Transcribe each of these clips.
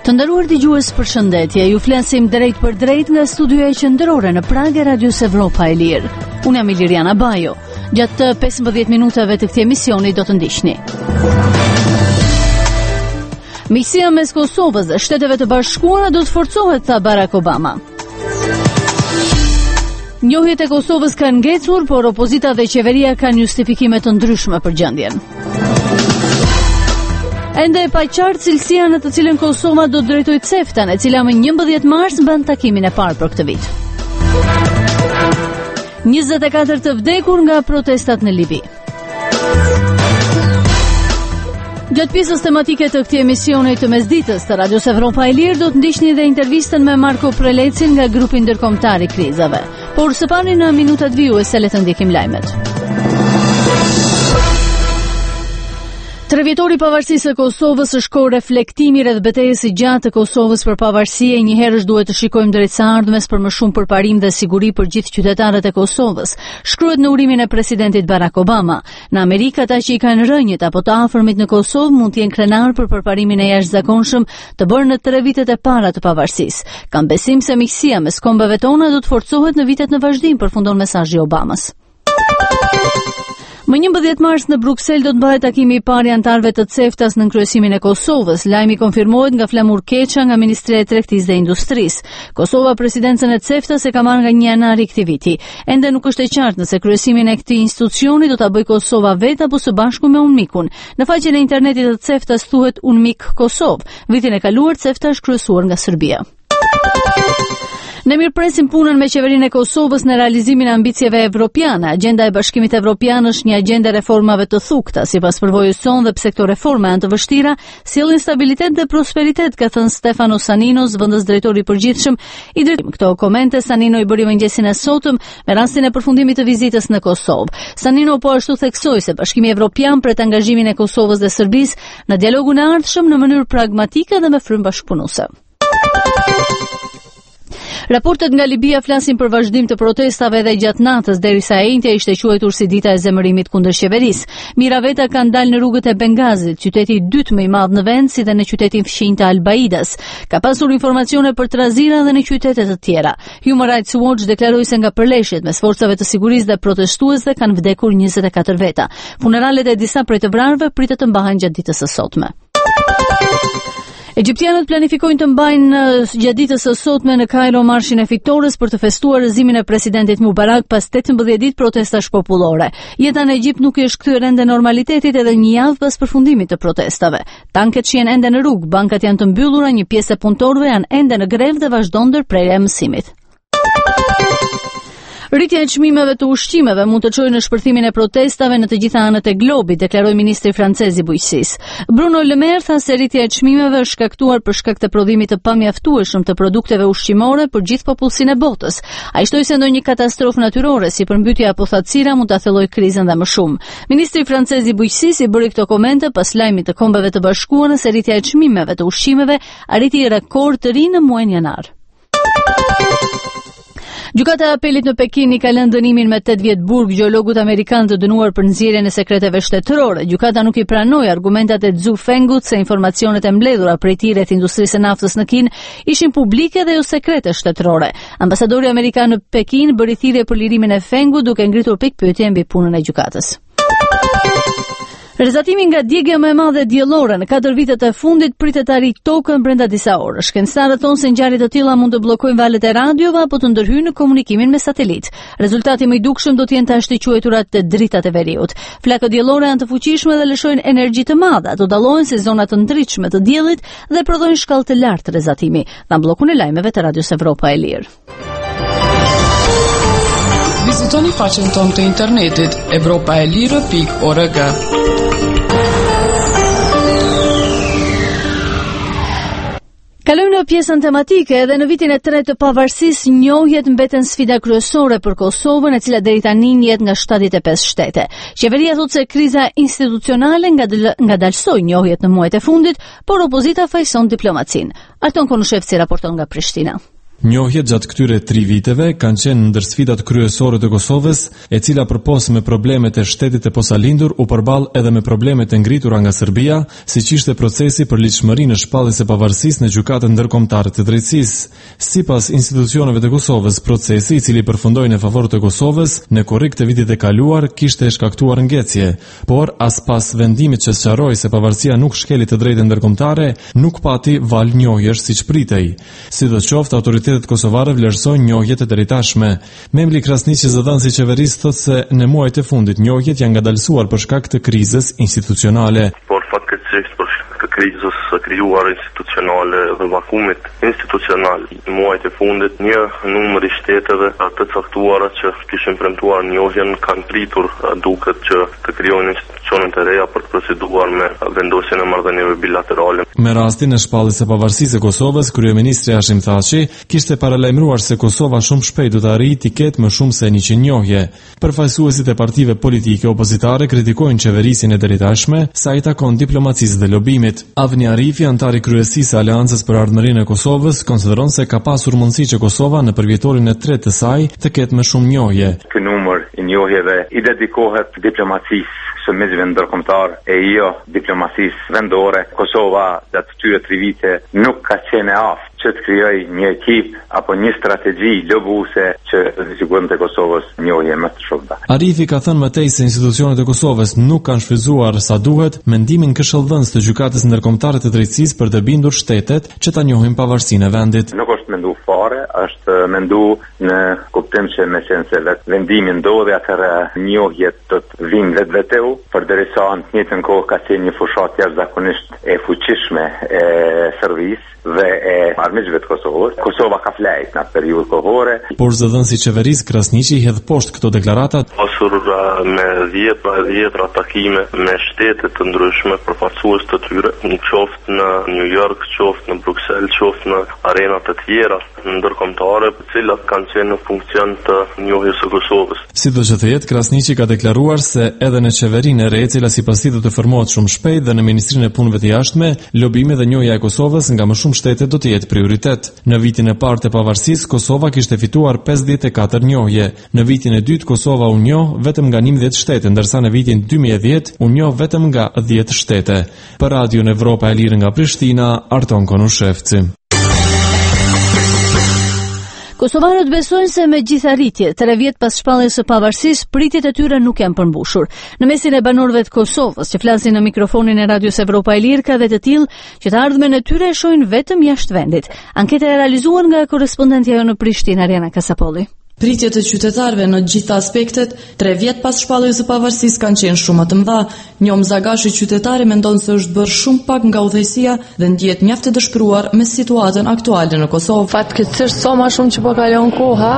Të nderuar dëgjues, përshëndetje. Ju flasim drejt për drejt nga studioja qendrore në Prag e Radios Evropa e Lirë. Unë jam Iliriana Bajo. Gjatë 15 minutave të këtij emisioni do të ndiqni. Miqësia mes Kosovës dhe Shteteve të Bashkuara do të forcohet, tha Barack Obama. Njohjet e Kosovës kanë ngecur, por opozita dhe qeveria kanë justifikime të ndryshme për gjendjen. Ende e paqartë cilësia në të cilën Kosova do të drejtojë CEFTA-n, e cila më 11 mars mban takimin e parë për këtë vit. 24 të vdekur nga protestat në Libi. Gjatë pjesës tematike të këtij emisioni të mesditës të Radios Evropa e Lirë do të ndiqni dhe intervistën me Marko Prelecin nga grupi ndërkombëtar i krizave. Por së pari në minutat vijuese le të ndjekim lajmet. 3 vjetori i pavarësisë së Kosovës është kohë reflektimi rreth betejës së gjatë të Kosovës për pavarësi, e njëherësh duhet të shikojmë drejt së ardhmes për më shumë përparim dhe siguri për gjithë qytetarët e Kosovës. Shkruhet në urimin e presidentit Barack Obama. Në Amerikë ata që i kanë rënjët apo të afërmit në Kosovë mund të jenë krenar për përparimin e jashtëzakonshëm të bërë në 3 vitet e para të pavarësisë. Kam besim se miqësia mes kombeve tona do të forcohet në vitet në vazhdim, përfundon mesazhi i Obamas. Më 11 mars në Bruksel do të bëhet takimi i parë i anëtarëve të CEFTA-s në kryesimin e Kosovës. Lajmi konfirmohet nga Flamur Keqa nga Ministria e Tregtisë dhe Industrisë. Kosova presidencën e CEFTA-s e ka marrë nga 1 janar i këtij viti. Ende nuk është e qartë nëse kryesimin e këtij institucioni do ta bëjë Kosova vetë apo së bashku me UNMIK-un. Në faqen e internetit të CEFTA-s thuhet UNMIK Kosovë. Vitin e kaluar CEFTA është kryesuar nga Serbia. Ne mirëpresim punën me qeverinë e Kosovës në realizimin e ambicieve evropiane. Agenda e Bashkimit Evropian është një agjendë reformave të thukta. Sipas përvojës sonë, dhe pse këto reforma janë të vështira, sjellin stabilitet dhe prosperitet, ka thënë Stefano Saninos, vendës drejtori i përgjithshëm i drejtimit. Këto komente Sanino i bëri mëngjesin e sotëm me rastin e përfundimit të vizitës në Kosovë. Sanino po ashtu theksoi se Bashkimi Evropian pret angazhimin e Kosovës dhe Serbisë në dialogun e ardhshëm në mënyrë pragmatike dhe me frymë bashkëpunuese. Raportet nga Libia flasin për vazhdim të protestave dhe gjatë natës, derisa e njëjtja ishte quajtur si dita e zemërimit kundër qeverisë. Mira veta kanë dalë në rrugët e Bengazit, qyteti i dytë më i madh në vend, si dhe në qytetin fshinjtë të Al-Baidas. Ka pasur informacione për trazira dhe në qytete të tjera. Human Rights Watch deklaroi se nga përleshjet mes forcave të sigurisë dhe protestuesve kanë vdekur 24 veta. Funeralet e disa prej të vrarëve pritet të mbahen gjatë ditës së sotme. Egjiptianët planifikojnë të mbajnë gjatë ditës së sotme në Kairo marshin e fitores për të festuar rëzimin e presidentit Mubarak pas 18 ditë protestash popullore. Jeta në Egjipt nuk është kthyer ende normalitetit edhe një javë pas përfundimit të protestave. Tanket shihen ende në rrugë, bankat janë të mbyllura, një pjesë e punëtorëve janë ende në grevë dhe vazhdon ndërprerja e mësimit. Rritja e çmimeve të ushqimeve mund të çojë në shpërthimin e protestave në të gjitha anët e globit, deklaroi ministri francez i bujqësisë. Bruno Le Maire tha se rritja e çmimeve është shkaktuar për shkak të prodhimit të pamjaftueshëm të produkteve ushqimore për gjithë popullsinë e botës. Ai shtoi se ndonjë katastrofë natyrore si përmbytja apo thatësira mund ta thellojë krizën dhe më shumë. Ministri francez i bujqësisë i bëri këto komente pas lajmit të Kombeve të Bashkuara se rritja e çmimeve të ushqimeve arriti rekord të ri në muajin janar. Gjykata e apelit në Pekin i ka lënë dënimin me 8 vjet burg gjeologut amerikan të dënuar për nxjerrjen e sekreteve shtetërore. Gjykata nuk i pranoi argumentat e Zhu Fengut se informacionet e mbledhura prej tij rreth industrisë së naftës në Kinë ishin publike dhe jo sekrete shtetërore. Ambasadori amerikan në Pekin bëri thirrje për lirimin e Fengut, duke ngritur pikpyetje mbi punën e gjykatës. Rrezatimi nga djegja më e madhe diellore në 4 vitet e fundit pritet të arrijë tokën brenda disa orësh. Shkencëtarët thonë se ngjarje të tilla mund të bllokojnë valët e radiove apo të ndërhyjnë në komunikimin me satelit. Rezultati më i dukshëm do të jenë tashti quajturat të dritat e veriut. Flakët diellore janë të fuqishme dhe lëshojnë energji të madhe. Ato dallohen si zona të ndritshme të diellit dhe prodhojnë shkallë të lartë rrezatimi. Dha bllokun e lajmeve të Radios Evropa e Lirë. Vizitoni faqen tonë të internetit evropaelire.org. Kalojmë në pjesën tematike dhe në vitin e 3 të pavarësisë njohjet mbeten sfida kryesore për Kosovën, e cila deri tani njihet nga 75 shtete. Qeveria thotë se kriza institucionale ngadalsoi njohjet në muajt e fundit, por opozita fajson diplomacinë. Arton Konushevci raporton nga Prishtina. Njohjet gjatë këtyre 3 viteve kanë qenë ndër sfidat kryesore të Kosovës, e cila përpos me problemet e shtetit e posalindur u përball edhe me problemet e ngritura nga Serbia, siç ishte procesi për ligjshmërinë e shpalljes së pavarësisë në gjykatën ndërkombëtare të drejtësisë. Sipas institucioneve të Kosovës, procesi i cili përfundoi në favor të Kosovës në korrik të vitit e kaluar kishte shkaktuar ngecje, por as pas vendimit që sqaroi se pavarësia nuk shkeli të drejtën ndërkombëtare, nuk pati val njohjesh siç pritej. Sidoqoftë, autoritetet kosovare vlerësojnë njohjet e deri-tashme. Membri Krasniqi zëdhënësi i qeverisë thotë se në muajt e fundit njohjet janë ngadalësuar për shkak të krizës institucionale. Por fatkeqësisht për shkak të krizës së krijuar institucionale dhe vakumit institucional, në muajt e fundit një numër i shteteve të caktuara që kishin premtuar njohjen kanë pritur duket që të krijojnë institucione të reja për të proceduar me vendosjen e marrëdhënieve bilaterale. Me rastin e shpalljes së pavarësisë së Kosovës, kryeministri Hashim Thaçi kishte paralajmëruar se Kosova shumë shpejt do të arrijë të ketë më shumë se 100 njohje. Përfaqësuesit e partive politike opozitare kritikojnë qeverisjen e deritashme sa i takon diplomacisë dhe lobimit. Avni Arifi, antari kryesisë së Aleancës për Ardhmërinë e Kosovës, konsideron se ka pasur mundësi që Kosova në përvjetorin e 3 të saj të ketë më shumë njohje. Ky numër i njohjeve i dedikohet diplomacisë së mezëve ndërkombëtar e jo diplomacisë vendore. Kosova gjatë këtyre 3 vite nuk ka qenë aftë që të krijoj një ekip apo një strategji lobuese që sigurisht e Kosovës njohje më të shumta. Arifi ka thënë më tej se institucionet e Kosovës nuk kanë shfrytzuar sa duhet mendimin këshillëdhënës të gjykatës ndërkombëtare të drejtësisë për të bindur shtetet që ta njohin pavarësinë e vendit. Nuk është mendu fare, është mendu në kuptim që me qenë se vendimi ndodhi atëherë njohjet do të vinë vetvete, përderisa në të njëjtën kohë ka qenë një fushat jashtëzakonisht e fuqishme e servisë dhe e armiqve të Kosovës. Kosova ka flajt në atë periudhë kohore. Por zëdhënësi i qeverisë Krasniqi hedh poshtë këto deklarata. Pasur me 10 takime me shtete të ndryshme përfaqësues të tyre, qoftë në New York, qoftë në Bruxelles, qoftë në arena të tjera ndërkombëtare, të cilat kanë qenë në funksion të njohjes së Kosovës. Sidoqoftë, Krasniqi ka deklaruar se edhe në qeverinë e re, e cila sipas tij do të formohet shumë shpejt dhe në Ministrinë e Punëve të Jashtme, lobimi dhe njohja e Kosovës nga më shumë shtete do të jetë prioritet. Në vitin e parë të pavarësisë, Kosova kishte fituar 54 njohje. Në vitin e dytë, Kosova u njoh vetëm nga 11 shtete, ndërsa në vitin 2010 u njoh vetëm nga 10 shtete. Për Radion Evropa e Lirë nga Prishtina, Arton Konushevci. Kosovanët besojnë se me gjithë arritje, 3 vjet pas shpalljes së pavarësisë, pritjet e tyre nuk janë përmbushur. Në mesin e banorëve të Kosovës, që flasin në mikrofonin e Radios Evropa e Lirë, ka dhe të tillë që të ardhmen e tyre e shohin vetëm jashtë vendit. Anketa e realizuar nga korrespondentja jonë në Prishtinë, Ariana Kasapolli. Pritjet e qytetarëve në gjitha aspektet, 3 vjet pas shpalljes së pavarësisë kanë qenë shumë të mëdha. Njom Zagashi, qytetari, mendon se është bërë shumë pak nga udhëheqësia dhe ndihet mjaft e dëshpëruar me situatën aktuale në Kosovë. Fatkeqësisht sa më shumë që po kalon koha,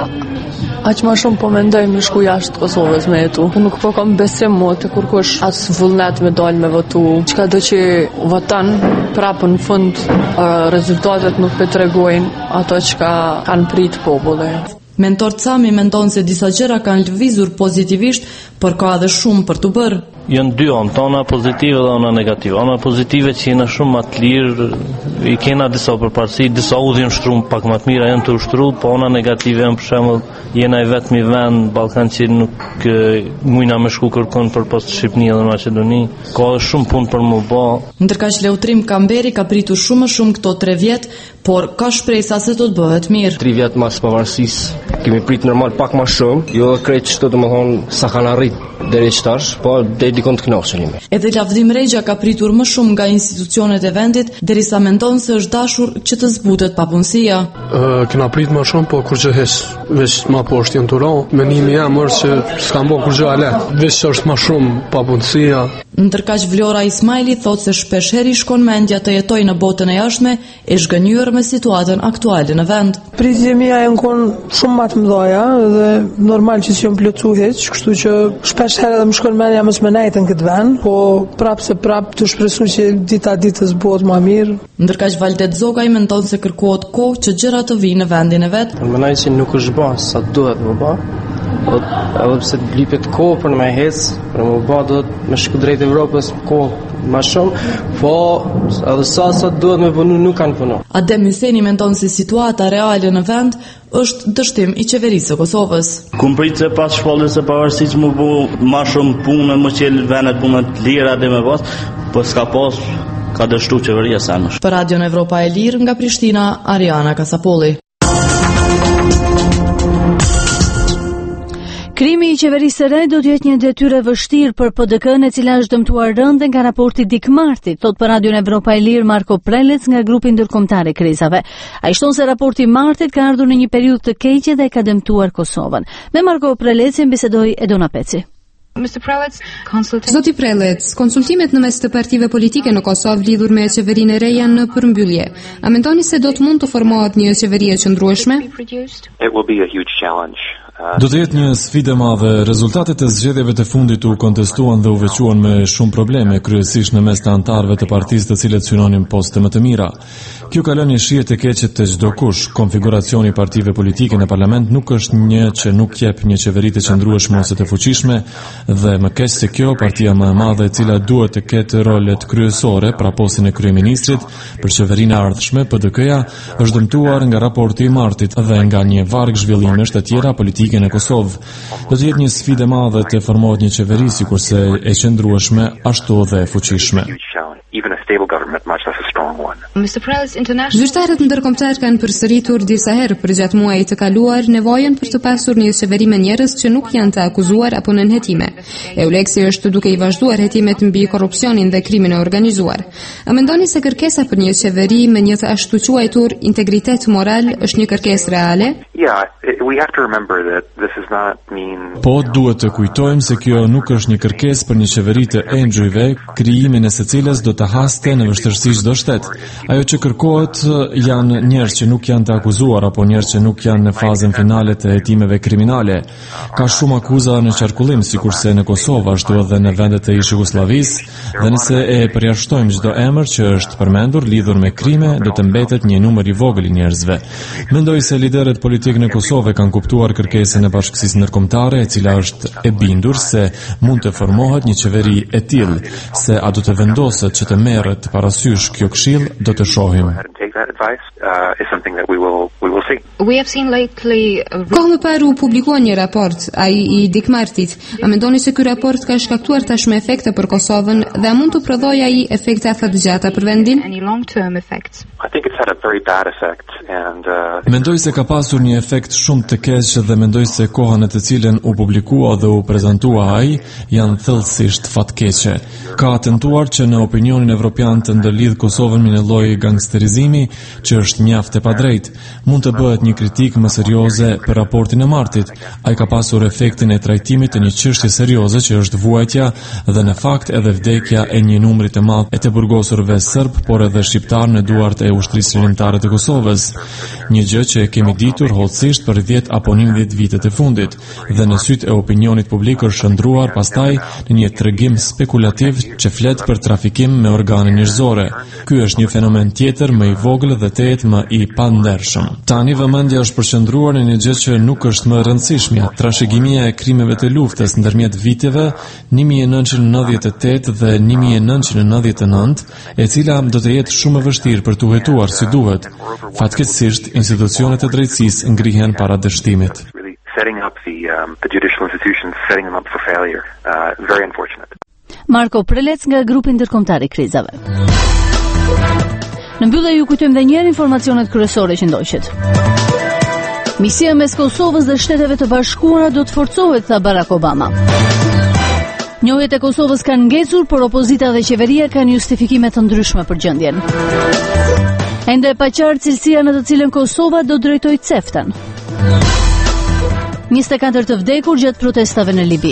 aq më shumë po mendoj me shku jashtë Kosovës me jetu. Nuk po kam besim më të kurkush as vullnet me dal me votu. Çka do që voton, prapë në fund rezultatet nuk po tregojnë ato çka kanë prit populli. Mentor Cami mendon se disa gjëra kanë lëvizur pozitivisht, por ka edhe shumë për të bërë. Janë dy anë, ana pozitive dhe ana negative. Ana pozitive që jena shumë më të lirë, i kena disa përparësi, disa udhën shtrum pak më të mira janë të ushtruar, po ana negative janë për shembull jena i vetmi vend Ballkan që nuk mujna me shku kërkon për pas Shqipëni dhe Maqedoni. Ka shumë punë për më bë. Ndërkaq Leutrim Kamberi ka pritur shumë më shumë këto 3 vjet, por ka shpresa se do të bëhet mirë. 3 vjet mas pavarësisë kemi prit normal pak më shumë, jo krejt çdo domethënë sa kanë arrit deri tash, po deri dikon të kënaqshëm. Edhe Lavdim Rexha ka pritur më shumë nga institucionet e vendit, derisa mendon se është dashur që të zbutet papunësia. Kena prit më shumë, po kur gjë hes, veç më poshtë janë turo, menimi jam është që s'kam bërë kur gjë alet, veç është më shumë papunësia. Ndërkaq Vlora Ismaili thotë se shpesh herë i shkon mendja të jetojë në botën e jashtme, e zgënjur me situatën aktuale në vend. Pritjet mia janë kon shumë më të mëdha dhe normal që s'jam plotsu hiç, kështu që shpesh herë edhe më shkon mendja mos më nejtën këtë vend, po prapë të shpresoj që dita ditës bëhet më mirë. Ndërkaq Valdet Zogaj mendon se kërkohet kohë që gjërat të vinë në vendin e vet. Mendoj se nuk është bërë sa duhet më bë. Edhe pse blipet kohë për më hes, për më bë do të më shku drejt Evropës, kohë më shumë, po edhe sa duhet me punu nuk kanë punu. Adem Hytheni mendon se situata reale në vend është dështim i qeverisë së Kosovës. Kum prit se pas shpalljes së pavarësisë më bu më shumë punë, më qel vendet punë të lira dhe më pas, po s'ka pas ka dështu qeveria sa më shumë. Për Radion Evropa e Lirë nga Prishtina, Ariana Kasapolli. Krimi i qeverisë së re do të jetë një detyrë e vështirë për PDK-n, e cila është dëmtuar rënd nga raporti Dikmartit, thot për Radion Evropa e Lirë Marko Prelec nga grupi ndërkombëtar i krizave. Ai shton se raporti i Martit ka ardhur në një periudhë të keqe dhe ka dëmtuar Kosovën. Me Marko Prelecin bisedoi Edona Peci. Zoti Prelec, konsultimet në mes të partive politike në Kosovë lidhur me qeverinë e re janë në përmbyllje. A mendoni se do të mund të formohet një qeveri e qëndrueshme? Do të jetë një sfidë e madhe. Rezultatet e zgjedhjeve të fundit u kontestuan dhe u veçuan me shumë probleme, kryesisht në mes të anëtarëve të partisë të cilët synonin poste më të mira. Kjo ka lënë shije të keqe të çdo kush. Konfiguracioni i partive politike në parlament nuk është një që nuk jep një qeveri të qëndrueshme ose të fuqishme, dhe më keq se kjo, partia më e madhe e cila duhet të ketë rolet kryesore pra postin e kryeministrit për qeverinë e ardhshme, PDK-ja, është dëmtuar nga raporti i Martit dhe nga një varg zhvillimesh të tjera politike në Kosovë. Do të jetë një sfidë e madhe të formohet një qeveri sikurse e qëndrueshme ashtu dhe e fuqishme. Zyrtarët ndërkombëtar kanë përsëritur disa herë përgjatë muajit të kaluar nevojën për të pasur një qeveri me njerëz që nuk janë të akuzuar apo në nënhetime. Euleksi është duke i vazhduar hetimet mbi korrupsionin dhe krimin e organizuar. A mendoni se kërkesa për një qeveri me një të ashtu quajtur integritet moral është një kërkesë reale? Po, duhet të kujtojmë se kjo nuk është një kërkesë për një qeveri të engjëjve, krijimin e secilës do të haste në vështirësi çdo shtet. Ajo që kërkohet janë njerëz që nuk janë të akuzuar apo njerëz që nuk janë në fazën finale të hetimeve kriminale. Ka shumë akuza në qarkullim, sikurse në Kosovë ashtu edhe në vendet e ish Jugosllavisë, dhe nëse e përjashtojmë çdo emër që është përmendur lidhur me krime, do të mbetet një numër i vogël i njerëzve. Mendoj se liderët politikë në Kosovë kanë kuptuar kërkesën e bashkësisë ndërkombëtare, e cila është e bindur se mund të formohet një qeveri e tillë. Se a do të vendoset që të merret parasysh kjo këshill, do të shohim. Kohë më parë u publikua një raport, ai i Dikmartit. A mendoni se ky raport ka shkaktuar tashmë efekte për Kosovën dhe a mund të prodhojë ai efekte afatgjata për vendin? Mendoj se ka pasur një efekt shumë të keq dhe mendoj se koha në të cilën u publikua dhe u prezantua ai janë thellësisht fatkeqe. Ka tentuar që në opinionin evropian të ndërlidh Kosovën me një lloj gangsterizimi që është mjaft e padrejtë. Mund të bëhet një kritikë më serioze për raportin e Martit. Ai ka pasur efektin e trajtimit të një çështje serioze që është vuajtja dhe në fakt edhe vdekja e një numri të madh e të burgosurve serb, por edhe shqiptar në duart e ushtrisë rinjtare të Kosovës. Një gjë që e kemi ditur hollësisht për 10 apo 11 vitet e fundit dhe në sytë e opinionit publik është shndruar pastaj në një tregim spekulativ që flet për trafikim me organe njerëzore. Ky është një fenomen tjetër më i vogël dhe tetë më i pandershëm. Tani vëmendja është përqendruar në një gjë që nuk është më e rëndësishme, trashëgimia e krimeve të luftës ndërmjet viteve 1998 dhe 1999, e cila do të jetë shumë e vështirë për t'u hetuar si duhet. Fatkeqësisht, institucionet e drejtësisë ngrihen para dështimit. Marko Prelec nga grupi ndërkombëtar i krizave. Në mbyllje ju kujtojmë edhe një herë informacionet kryesore që ndoqet. Misia mes Kosovës dhe Shteteve të Bashkuara do të forcohet, tha Barack Obama. Njohjet e Kosovës kanë ngecur, por opozita dhe qeveria kanë justifikime të ndryshme për gjendjen. Ende e paqartë cilësia në të cilën Kosova do drejtojë CEFTA-n. 24 të vdekur gjatë protestave në Libi.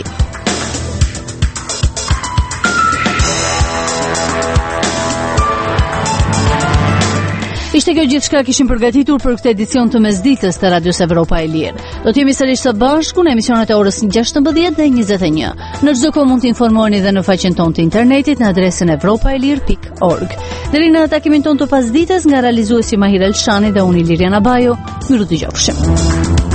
Ishte kjo gjithçka kishim përgatitur për këtë edicion të mesditës të Radios Evropa e Lirë. Do të jemi sërish së bashku në emisionet e orës 16 dhe 21. Në çdo kohë mund të informoheni dhe në faqen tonë të internetit në adresën evropaelir.org. Deri në takimin tonë të pasdites nga realizuesi Mahir Elshani dhe unë Liriana Bajo, miru dëgjofshim.